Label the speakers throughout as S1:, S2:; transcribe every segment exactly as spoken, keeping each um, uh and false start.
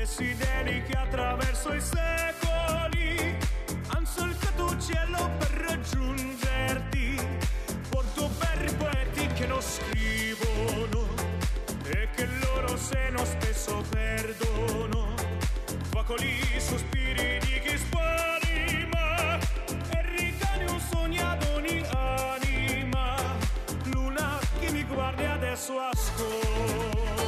S1: desideri che attraverso i secoli han solcato il cielo per raggiungerti. Porto per i poeti che non scrivono e che il loro seno spesso perdono. Facoli sospiri di chi spanima e ritani un sogno ad ogni anima. Luna che mi guardi adesso ascoltami.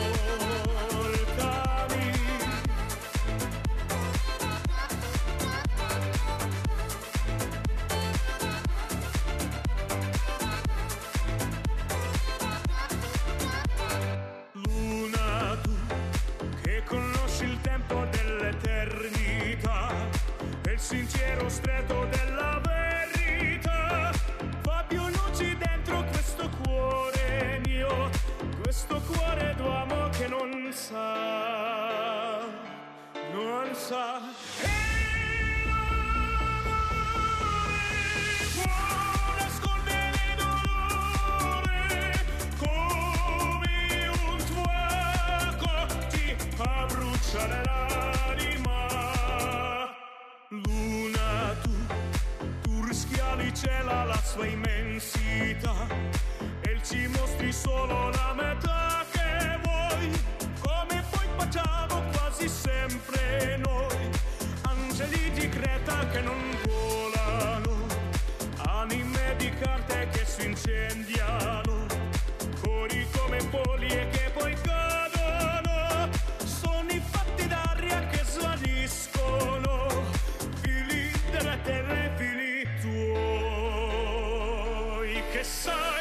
S1: Luna, tu che conosci il tempo dell'eternità e il sentiero stretto della verità, fa più luci dentro questo cuore mio, questo cuore d'uomo che non sa, non sa. E l'amore può nascondere dolore come un fuoco ti fa bruciare l'anima. Luna, tu, tu rischiali il cielo alla sua immensità e ci mostri solo la metà che vuoi, come poi facciamo quasi sempre noi, angeli di Creta che non volano, anime di carte che si incendiano, cori come foglie che poi cadono, sogni fatti d'aria che svaniscono, fili della terra e fili tuoi che sai.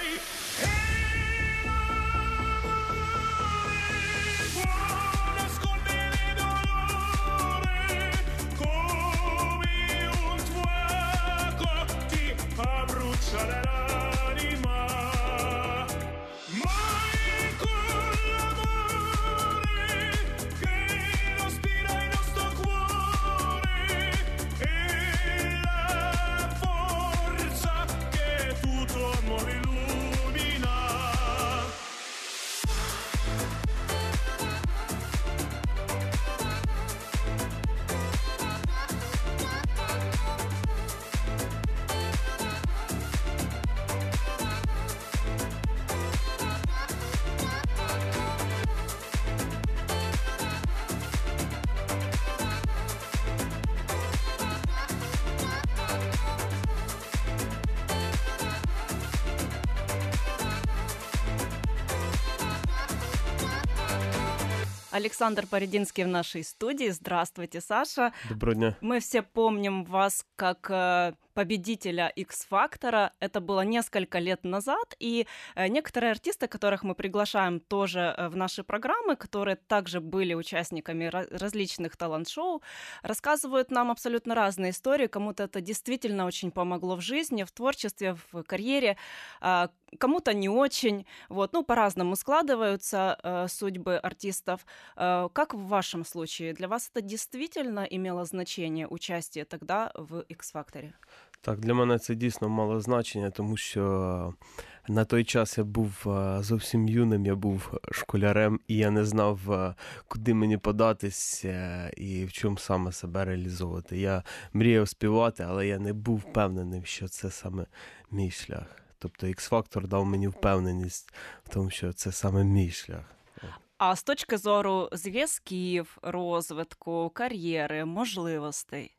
S2: Александр Парединский в нашей студии. Здравствуйте, Саша.
S3: Доброго дня.
S2: Мы все помним вас как победителя X-Factor. Это было несколько лет назад, и некоторые артисты, которых мы приглашаем тоже в наши программы, которые также были участниками различных талант-шоу, рассказывают нам абсолютно разные истории. Кому-то это действительно очень помогло в жизни, в творчестве, в карьере, кому-то не очень. Вот, ну, по-разному складываются э, судьбы артистов. Э, как в вашем случае? Для вас это действительно имело значение, участие тогда в X-Factor?
S3: Так, для мене це дійсно мало значення, тому що на той час я був зовсім юним, я був школярем, і я не знав, куди мені податись і в чому саме себе реалізовувати. Я мріяв співати, але я не був впевнений, що це саме мій шлях. Тобто X-Factor дав мені впевненість в тому, що це саме мій шлях.
S2: А з точки зору зв'язків, розвитку, кар'єри, можливостей?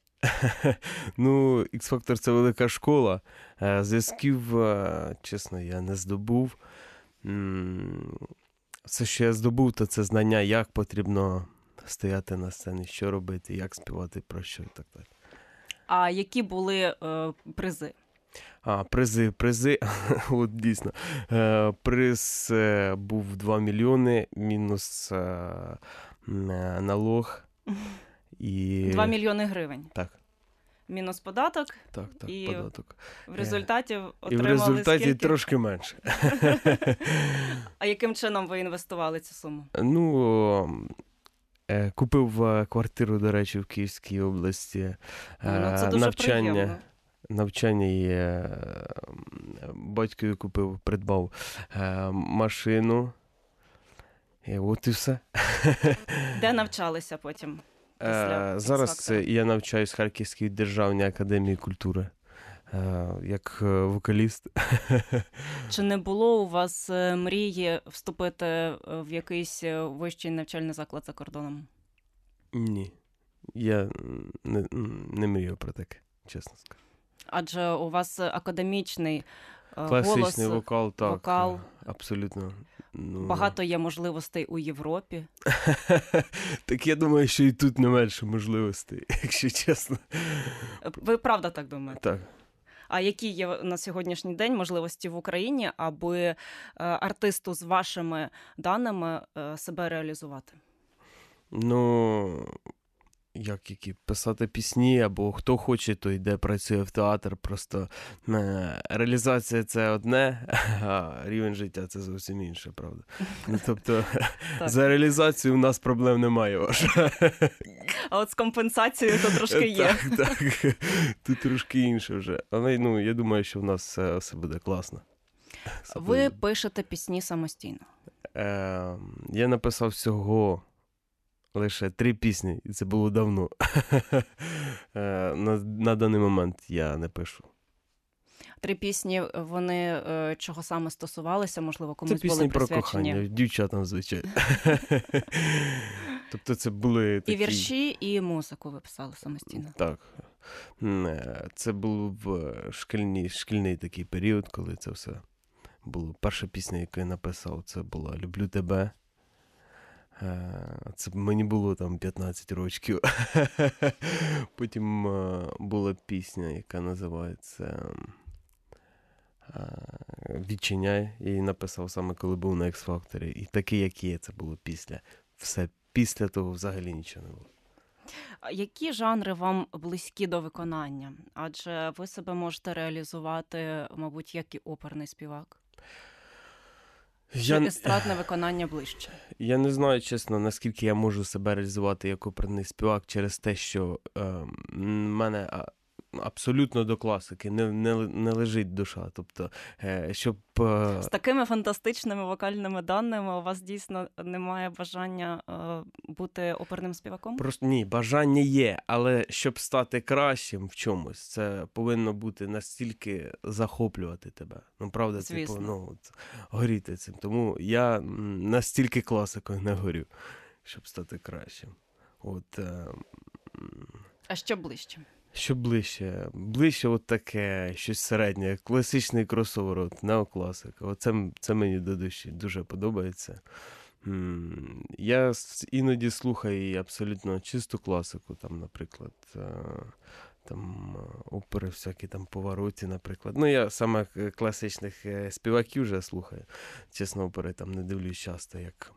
S3: Ну, X-Factor – це велика школа. Зв'язків, чесно, я не здобув. Все, що я здобув, то це знання, як потрібно стояти на сцені, що робити, як співати, про що і так далі.
S2: А які були е, призи?
S3: А, призи, призи, от дійсно. Е, приз е, був два мільйони, мінус е, налог. І...
S2: два мільйони гривень?
S3: Так.
S2: Мінус податок?
S3: Так, так,
S2: і
S3: податок.
S2: В результаті отримали
S3: І в результаті
S2: скільки?
S3: Трошки менше.
S2: А яким чином ви інвестували цю суму?
S3: Ну... Купив квартиру, до речі, в Київській області.
S2: Ну, це дуже
S3: навчання,
S2: приємно.
S3: Навчання є. Батькові купив, придбав машину. І от і все.
S2: Де навчалися потім? Після
S3: Е, зараз
S2: X-Factor?
S3: я навчаюсь в Харківській державній академії культури е, як е, вокаліст.
S2: Чи не було у вас е, мрії вступити е, в якийсь е, вищий навчальний заклад за кордоном?
S3: Ні. Я не, не мрію про таке, чесно скажу.
S2: Адже у вас академічний е,
S3: Класичний
S2: голос,
S3: вокал, так.
S2: вокал.
S3: Абсолютно. Ну...
S2: Багато є можливостей у Європі.
S3: Так я думаю, що і тут не менше можливостей, якщо чесно.
S2: Ви правда так думаєте?
S3: Так.
S2: А які є на сьогоднішній день можливості в Україні, аби е, артисту з вашими даними е, себе реалізувати?
S3: Ну, як які? Писати пісні, або хто хоче, то йде, працює в театр. Просто е, реалізація – це одне, а рівень життя – це зовсім інше, правда? Ну, тобто, за реалізацію у нас проблем немає, ваша.
S2: А от з компенсацією то трошки є.
S3: Так, так. Тут трошки інше вже. Але, ну, я думаю, що в нас все, все буде класно. Все
S2: Ви
S3: буде.
S2: пишете пісні самостійно?
S3: Е, я написав всього лише три пісні, і це було давно. е, на, на даний момент я не пишу.
S2: Три пісні, вони е, чого саме стосувалися? Можливо, комусь
S3: це
S2: були
S3: пісні про
S2: присвячені?
S3: кохання, дівчатам, звичайно. Тобто це були такі...
S2: І вірші, і музику ви писали самостійно?
S3: Так. Це був шкільний, шкільний такий період, коли це все було. Перша пісня, яку я написав, це була «Люблю тебе». Це мені було там п'ятнадцять років. Потім була пісня, яка називається «Відчиняй». Я її написав саме, коли був на X-Factor. І такий, як є, це було після. Все. Після того взагалі нічого не було.
S2: Які жанри вам близькі до виконання? Адже ви себе можете реалізувати, мабуть, як і оперний співак. Чи
S3: Я...
S2: естрадне виконання ближче?
S3: Я не знаю, чесно, наскільки я можу себе реалізувати як оперний співак через те, що е, мене абсолютно до класики не, не, не лежить душа. Тобто, е, щоб... Е...
S2: З такими фантастичними вокальними даними у вас дійсно немає бажання е, бути оперним співаком?
S3: Просто ні, бажання є, але щоб стати кращим в чомусь, це повинно бути настільки захоплювати тебе. Ну, правда,
S2: Звісно.
S3: типу, ну, от, горіти цим. Тому я настільки класикою не горю, щоб стати кращим. От, е...
S2: А що ближче?
S3: Що ближче? Ближче от таке, щось середнє, класичний кросовер, от, неокласика. Оце, це мені до душі дуже подобається. Я іноді слухаю і абсолютно чисту класику, там, наприклад, там опери всякі, там Повороті, наприклад. Ну, я саме класичних співаків вже слухаю. Чесно, опери там не дивлюсь часто, як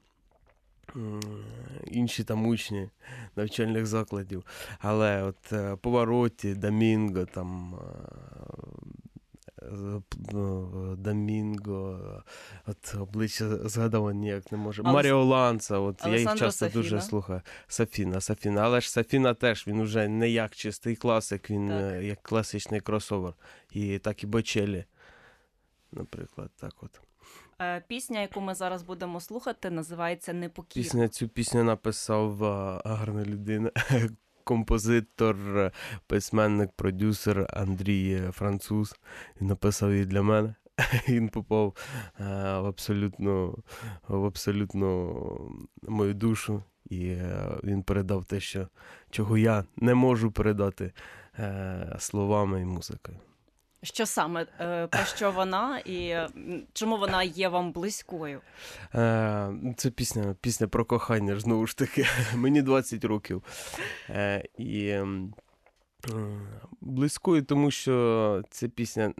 S3: інші там учні навчальних закладів. Але от Повороті, Домінго, там Домінго, от обличчя згадав ніяк не можу. Але... Маріо Ланца, от я їх часто Сафіна. Дуже слухаю. Сафіна, Сафіна. Але ж Сафіна теж, він вже не як чистий класик, він так. Як класичний кросовер. І так і Бочеллі, наприклад, так от.
S2: Пісня, яку ми зараз будемо слухати, називається «Непокірна».
S3: Пісня, цю пісню написав а, гарна людина, композитор, письменник, продюсер Андрій Француз. Він написав її для мене. Він попав а, в абсолютно, в абсолютно мою душу. І а, він передав те, що, чого я не можу передати а, словами і музикою.
S2: Що саме, про що вона і чому вона є вам близькою?
S3: Це пісня, пісня про кохання, знову ж таки. Мені двадцять років. І близькою, тому що ця пісня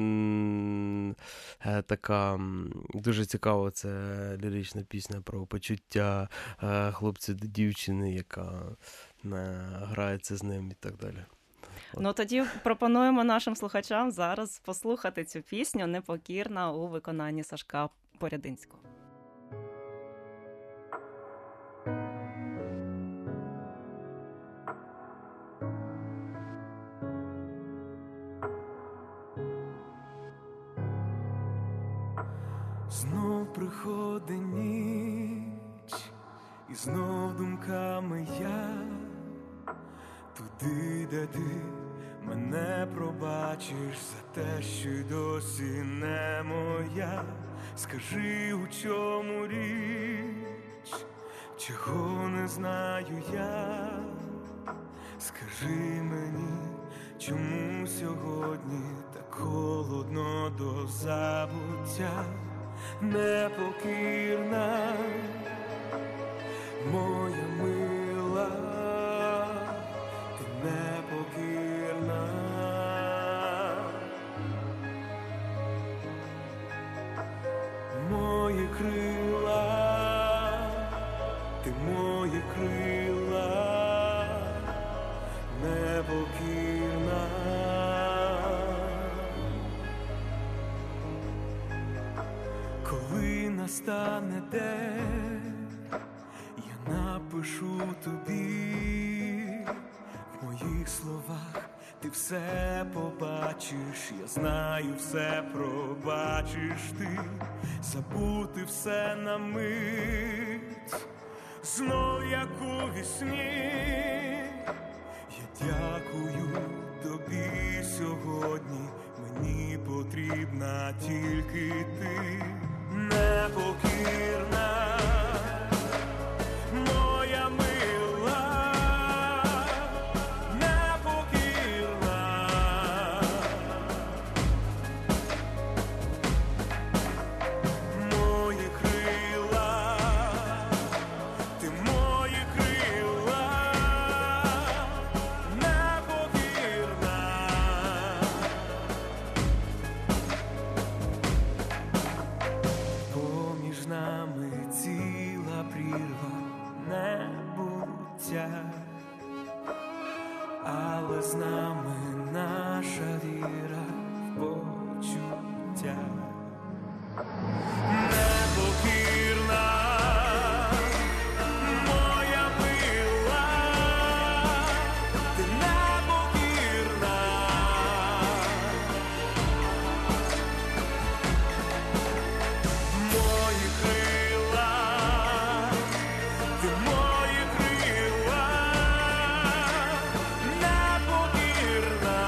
S3: така дуже цікава. Це лірична пісня про почуття хлопця до дівчини, яка грається з ним і так далі.
S2: Ну, тоді пропонуємо нашим слухачам зараз послухати цю пісню «Непокірна» у виконанні Сашка Порядинського.
S1: Знов приходить ніч, знов думками я туди, де ти мене пробачиш за те, що й досі не моя. Скажи, у чому річ, чого не знаю я. Скажи мені, чому сьогодні так холодно до забуття. Непокірна моя мила, ти непокірна. Мої крила, ти мої крила, непокірна. Коли настане день, я напишу тобі, в моїх словах ти все побачиш, я знаю, все пробачиш ти, забути все на мить, знов як у вісні. Я дякую тобі сьогодні, мені потрібна тільки ти. Непокірна моя мила, непокірна. Мої крила, ти мої крила, непокірна. Поміж нами ціла прірва небуття, але з нами наша віра в почуття. Непокірна моя мила, ти непокірна. Мої крила, ти мої крила, непокірна.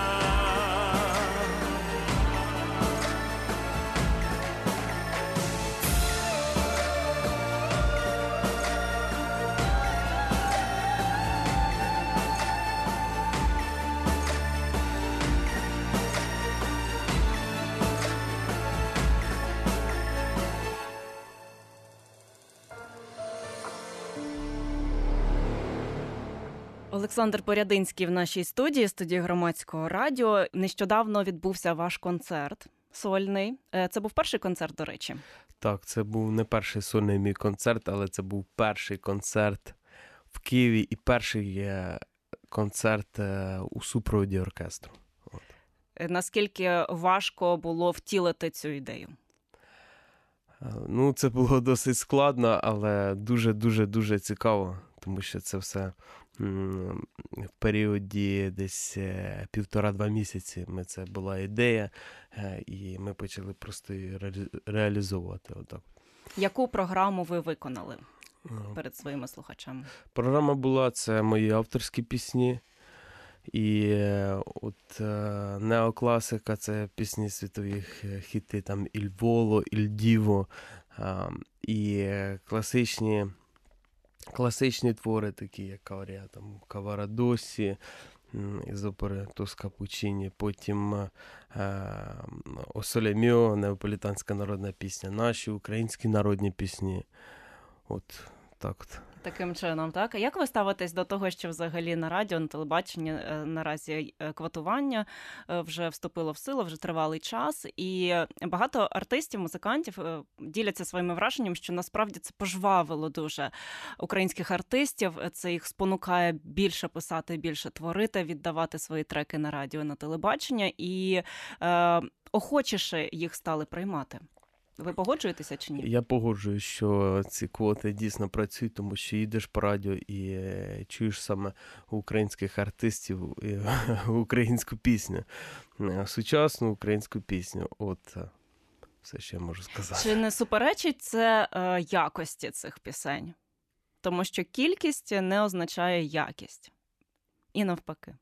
S2: Олександр Порядинський в нашій студії, студії Громадського радіо. Нещодавно відбувся ваш концерт сольний. Це був перший концерт, до речі?
S3: Так, це був не перший сольний мій концерт, але це був перший концерт в Києві і перший концерт у супроводі оркестру. От.
S2: Наскільки важко було втілити цю ідею?
S3: Ну, це було досить складно, але дуже-дуже-дуже цікаво, тому що це все в періоді десь півтора-два місяці ми, це була ідея, і ми почали просто її реалізовувати. Отак.
S2: Яку програму ви виконали перед своїми слухачами?
S3: Програма була, це мої авторські пісні, і от неокласика, це пісні світові хіти, там «Іль Воло», «Іль Діво», і класичні Класичні твори, такі як арія, там, Каварадосі, із опери Тоска Пучіні, потім е, «О Соле Міо», неаполітанська народна пісня, наші українські народні пісні. От так от.
S2: Таким чином, так? А як ви ставитесь до того, що взагалі на радіо, на телебаченні наразі квотування вже вступило в силу, вже тривалий час, і багато артистів, музикантів діляться своїми враженнями, що насправді це пожвавило дуже українських артистів, це їх спонукає більше писати, більше творити, віддавати свої треки на радіо, на телебачення, і е, охочіше їх стали приймати. Ви погоджуєтеся чи ні?
S3: Я погоджуюсь, що ці квоти дійсно працюють, тому що їдеш по радіо і чуєш саме українських артистів, українську пісню, сучасну українську пісню. От все, що я можу сказати.
S2: Чи не суперечить це е, якості цих пісень? Тому що кількість не означає якість. І навпаки.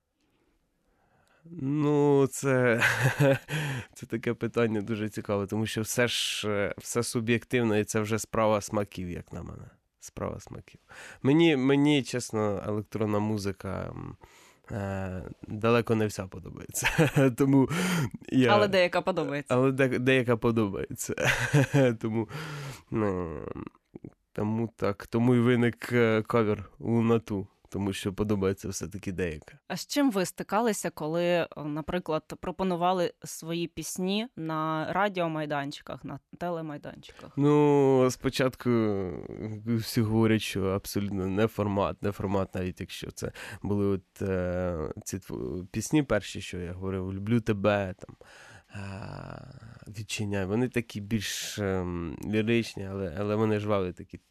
S3: Ну, це, це таке питання дуже цікаве, тому що все ж все суб'єктивно, і це вже справа смаків, як на мене. Справа смаків. Мені, мені чесно, електронна музика е, далеко не вся подобається. Тому я...
S2: Але деяка подобається.
S3: Але де, деяка подобається. Тому, ну, тому так, тому і виник кавер «Лунату». Тому що подобається все-таки деяка.
S2: А з чим ви стикалися, коли, наприклад, пропонували свої пісні на радіомайданчиках, на телемайданчиках?
S3: Ну, спочатку всі говорять, що абсолютно не формат, не формат, навіть якщо це були от е, ці пісні перші, що я говорив, «Люблю тебе», там, е, «Відчиняй». Вони такі більш е, ліричні, але, але вони жваві такі.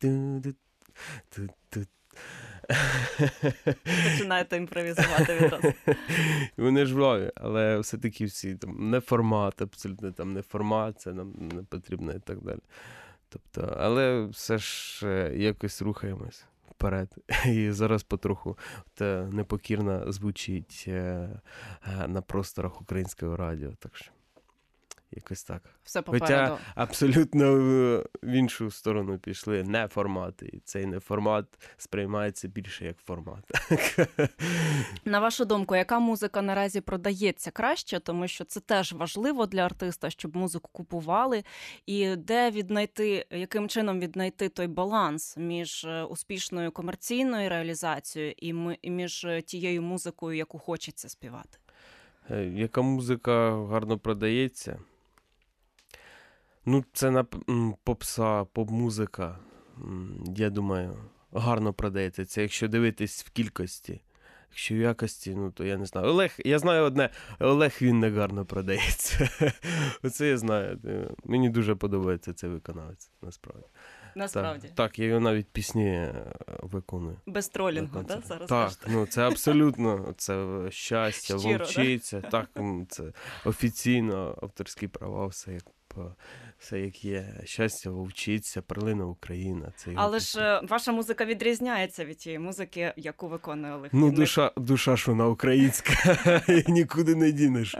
S2: Починаєте імпровізувати відразу.
S3: Вони жваві, але все-таки всі там не формат, абсолютно там не формат, це нам не потрібно і так далі. Тобто, але все ж якось рухаємось вперед. І зараз потроху та непокірна звучить на просторах українського радіо, так що якось так.
S2: Все попереду.
S3: Хоча абсолютно в іншу сторону пішли не формати. І цей не формат сприймається більше як формат.
S2: На вашу думку, яка музика наразі продається краще? Тому що це теж важливо для артиста, щоб музику купували. І де віднайти, яким чином віднайти той баланс між успішною комерційною реалізацією і між тією музикою, яку хочеться співати?
S3: Яка музика гарно продається? Ну, це на попса, поп-музика, я думаю, гарно продається. Це якщо дивитись в кількості. Якщо в якості, ну, то я не знаю. Олег, я знаю одне, Олег Вінник гарно продається. Оце я знаю. Мені дуже подобається цей виконавець, насправді.
S2: Насправді.
S3: Так, так, я його навіть пісні виконую.
S2: Без тролінгу, так? Зараз
S3: так,
S2: кажете?
S3: ну це абсолютно, це щастя,
S2: Щиро,
S3: вовчиця, да? Так, це офіційно, авторські права, все як, все як є. Щастя, вовчиця, перлина Україна. Це
S2: але ж ваша музика відрізняється від тієї музики, яку виконує Олег
S3: Ну,
S2: Вінник.
S3: душа, душа ж вона українська, і нікуди не дінеш.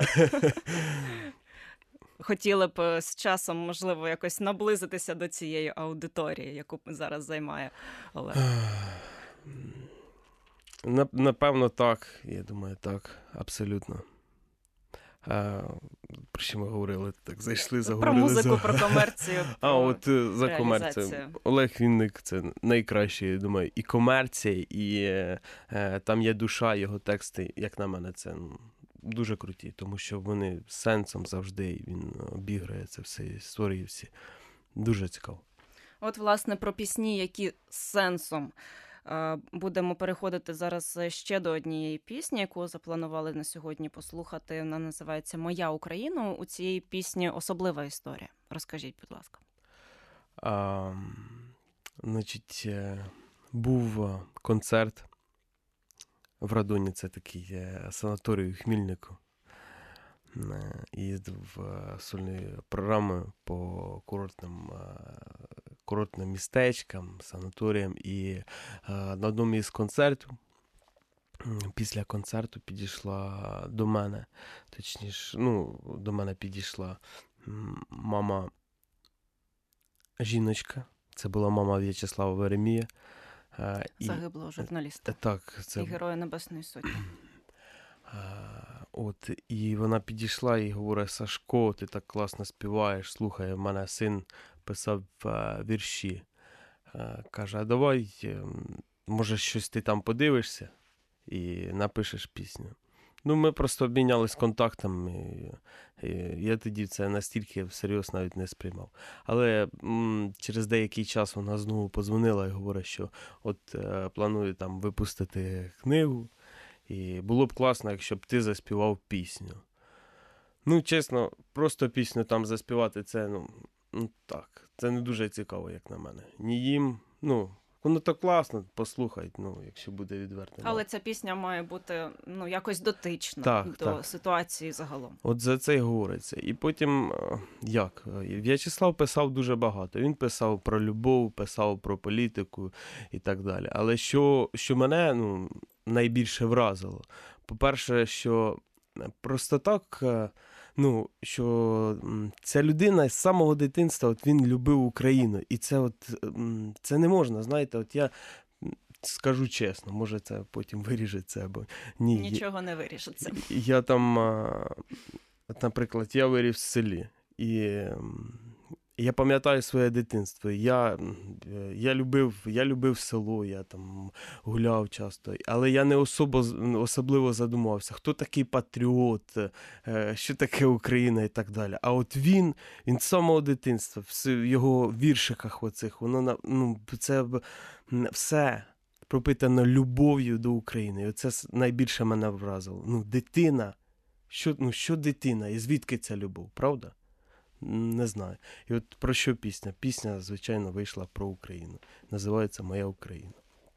S2: Хотіли б з часом, можливо, якось наблизитися до цієї аудиторії, яку зараз займає Олег?
S3: Напевно, так. Я думаю, так. Абсолютно. А, про що ми говорили? Так, зайшли, заговорили.
S2: Про музику,
S3: за...
S2: про комерцію, про
S3: А, от за комерцію. Олег Вінник – це найкраще, я думаю, і комерція, і е, там є душа, його тексти, як на мене, це дуже круті, тому що вони з сенсом завжди, він обіграє це все, створює всі. Дуже цікаво.
S2: От, власне, про пісні, які з сенсом. Будемо переходити зараз ще до однієї пісні, яку запланували на сьогодні послухати. Вона називається «Моя Україна». У цієї пісні особлива історія. Розкажіть, будь ласка.
S3: А, значить, був концерт в Радоні, це такий санаторій у Хмільнику. Їздив сольною програмою по курортним, курортним містечкам, санаторіям. І на одному із концертів, після концерту підійшла до мене, точніше, ну, до мене підійшла мама жіночка. Це була мама В'ячеслава Веремія.
S2: Загиблого журналіста.
S3: Так, це...
S2: І Героя Небесної Сотні.
S3: От, і вона підійшла і говорить: Сашко, ти так класно співаєш, слухай, в мене син писав а, вірші. А, каже, а давай, може, щось ти там подивишся і напишеш пісню. Ну, ми просто обмінялись контактами, і, і я тоді це настільки всерйоз навіть не сприймав. Але м, через деякий час вона знову подзвонила і говорить, що от е, планую там випустити книгу, і було б класно, якщо б ти заспівав пісню. Ну, чесно, просто пісню там заспівати, це, ну, ну так, це не дуже цікаво, як на мене. Ні їм, ну, Воно так класно, послухають, ну, якщо буде відверто.
S2: Але ця пісня має бути, ну, якось дотична
S3: так,
S2: до
S3: так.
S2: ситуації загалом.
S3: От за це й говориться. І потім, як? В'ячеслав писав дуже багато. Він писав про любов, писав про політику і так далі. Але що, що мене, ну, найбільше вразило? По-перше, що просто так, ну, що ця людина з самого дитинства, от він любив Україну. І це от, це не можна, знаєте, от я скажу чесно, може це потім виріжеться, або ні.
S2: Нічого не вирішиться.
S3: Я там, от, наприклад, я виріс в селі, і я пам'ятаю своє дитинство. Я, я, любив, я любив село, я там гуляв часто, але я не особо, особливо задумувався, хто такий патріот, що таке Україна і так далі. А от він, він з самого дитинства, в його віршиках оцих, воно, ну, це все пропитано любов'ю до України. І оце найбільше мене вразило. Ну, дитина, що, ну, що дитина, і звідки ця любов, правда? Не знаю. І от про що пісня? Пісня, звичайно, вийшла про Україну. Називається «Моя Україна».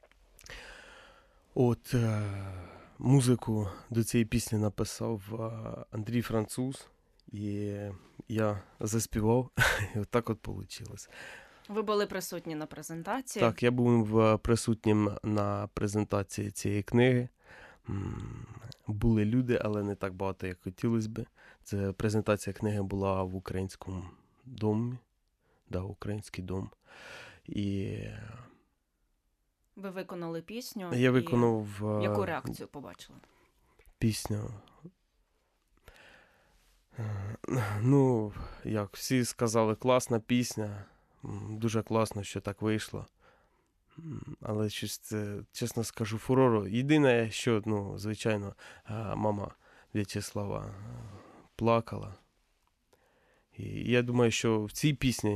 S3: От е- музику до цієї пісні написав е- Андрій Француз, і я заспівав, і от так от вийшло.
S2: Ви були присутні на презентації?
S3: Так, я був присутнім на презентації цієї книги. Були люди, але не так багато, як хотілося б. Це презентація книги була в Українському домі. Да, Український дом. І
S2: ви виконали пісню?
S3: Я виконав...
S2: І яку реакцію побачили?
S3: Пісню. Ну, як всі сказали, класна пісня. Дуже класно, що так вийшло. Але щось це, чесно скажу, фурору. Єдине, що, ну, звичайно, мама В'ячеслава плакала. І я думаю, що в цій пісні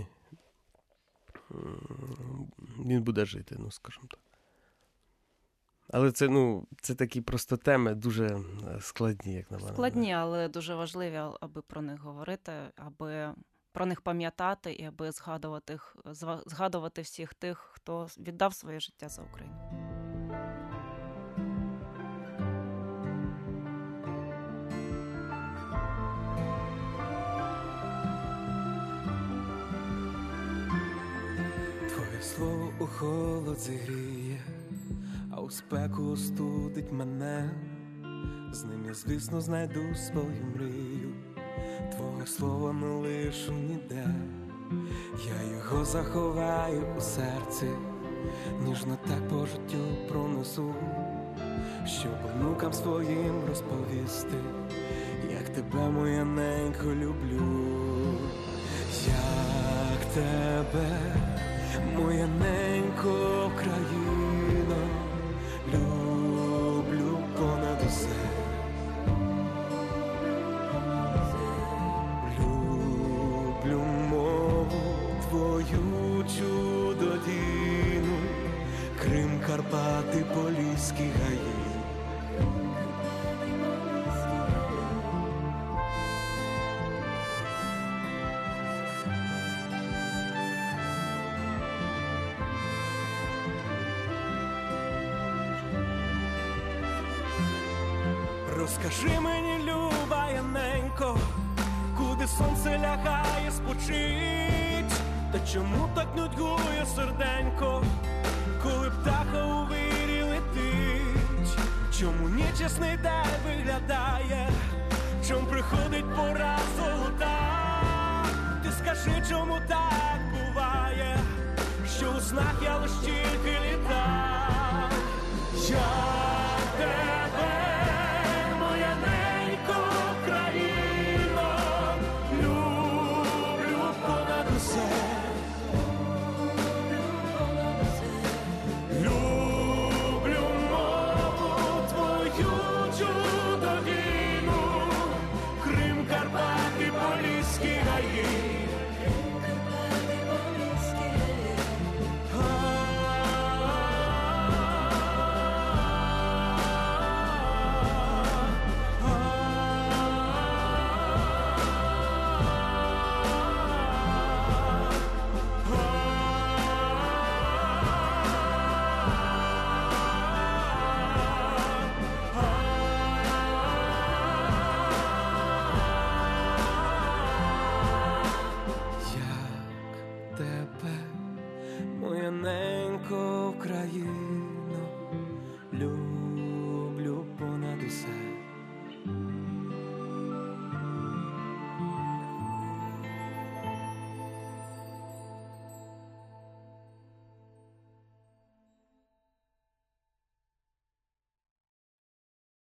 S3: він буде жити, ну, скажімо так. Але це, ну, це такі просто теми дуже складні, як на мене.
S2: Складні, але дуже важливі, аби про них говорити, аби про них пам'ятати і аби згадувати, згадувати всіх тих, хто віддав своє життя за Україну.
S4: Твоє слово у холод зігріє, а у спеку остудить мене. З ним я, звісно, знайду свою мрію. Твого слова не лишу ніде, я його заховаю у серці, ніжно так по життю пронесу, щоб внукам своїм розповісти, як тебе, моя ненько, люблю. Як тебе, моя ненько, Україно, люблю понад усе. Твою чудодійну, Крим, Карпати, Поліські гаї. Розкажи мені, люба Яненько, куди сонце лягає спочить, та чому так нудьгує серденько, коли птаха у вирі летить? Чому ніч ясний день виглядає, чом приходить пора золота? Ти скажи, чому так буває, що у снах я лиш тільки літав? Я тебе, моя ненько, Україно, люблю понад усе. Люблю мову твою чудодійну, Крим, Карпати, Поліські гаї.
S5: ненько Україно.